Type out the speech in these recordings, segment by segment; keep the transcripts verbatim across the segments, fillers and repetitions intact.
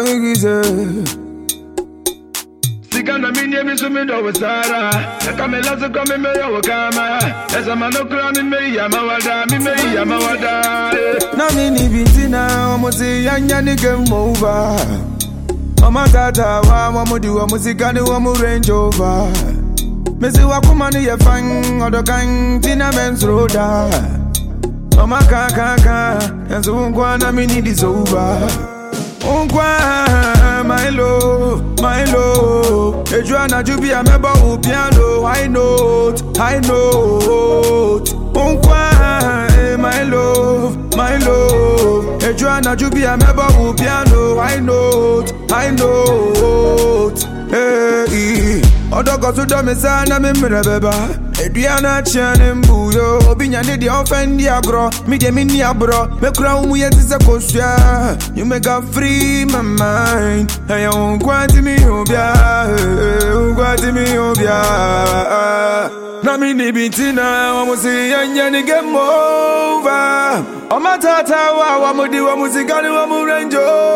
Sikana minye misumido wasara Kamela zo kame me yo kama Esa mano kura mi me ya mawada mi me ya mawada Na mini bitina omusi yanya ni game over Mama tata wa wamudu wa musikani wa mu Range Rover Mesi wakumani ye fang odo kang tina men's roda Mama kaka kaka Yanzu unkwa na mini disoba Unkwa my love, my love Ejuana jubi ameba u piano High note, high note Unkwa my love, my love Ejuana jubi ameba u piano High note, high note Hey, Odogo to do me sana me mrebeba Edriana chane mbuyo Obinya ni di offend ya bro Mi de mi ni abro Me kura umu ye tise kosya You make a free my mind Hey, unkwati mi obya Unkwati mi obya Na mi ni bitina Wamusi yanya ni game over Oma tata wa Wamudi wamusikani wamu Range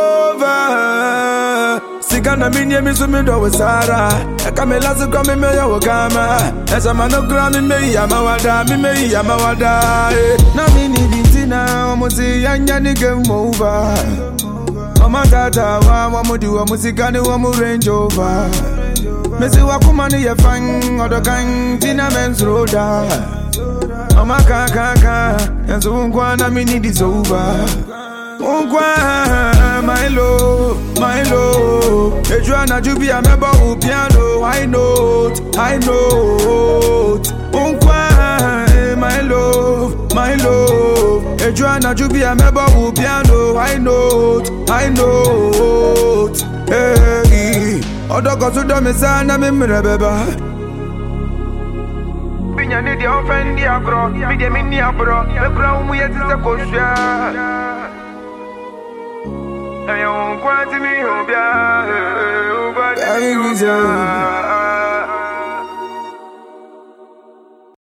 Rover Sikana minye misumido wasara Kamela zo kame me yo kama Esa mano kura mi me ya mawada mi me ya mawada Na mini bitina Wamusi yanya ni game over Oma tata wa Wamudi wamusikani wamu Range Rover Mesi wakumani ye fang Odo kang tina men's roda Oma kaka kaka Yanzu unkwa na mini disoba Unkwa my love, my love Ejuana jubi ameba u piano High note, high note Unkwa my love, my love Ejuana jubi ameba u piano High note, high note Hey, Odogo to do me sana me mrebeba Binya ni di offend ya bro Mi de mi ni abro Me kura umu ye tise kosya Hey, on kwati mi obya, ubadi mi obya.